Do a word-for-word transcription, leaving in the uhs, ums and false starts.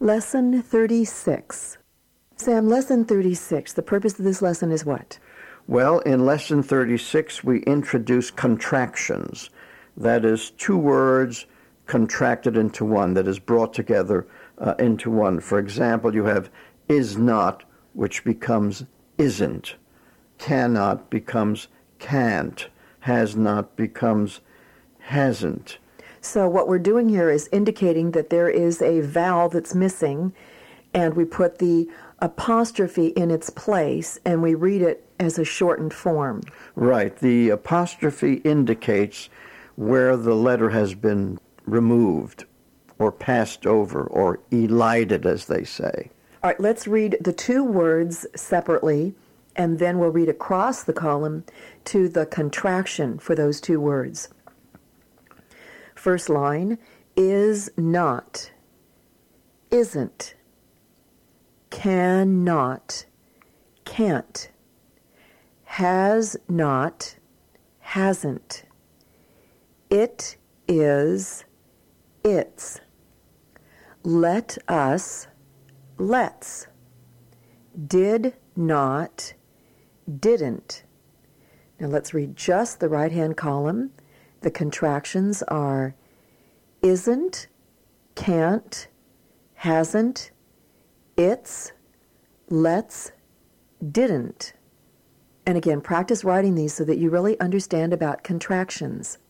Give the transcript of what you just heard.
Lesson thirty-six. Sam, Lesson thirty-six, the purpose of this lesson is what? Well, in Lesson thirty-six, we introduce contractions. That is, two words contracted into one, that is brought together uh, into one. For example, you have is not, which becomes isn't. Cannot becomes can't. Has not becomes hasn't. So what we're doing here is indicating that there is a vowel that's missing, and we put the apostrophe in its place, and we read it as a shortened form. Right. The apostrophe indicates where the letter has been removed or passed over or elided, as they say. All right, let's read the two words separately, and then we'll read across the column to the contraction for those two words. First line, is not, isn't, cannot, can't, has not, hasn't, it is, it's, let us, let's, did not, didn't. Now let's read just the right-hand column. The contractions are isn't, can't, hasn't, it's, let's, didn't. And again, practice writing these so that you really understand about contractions.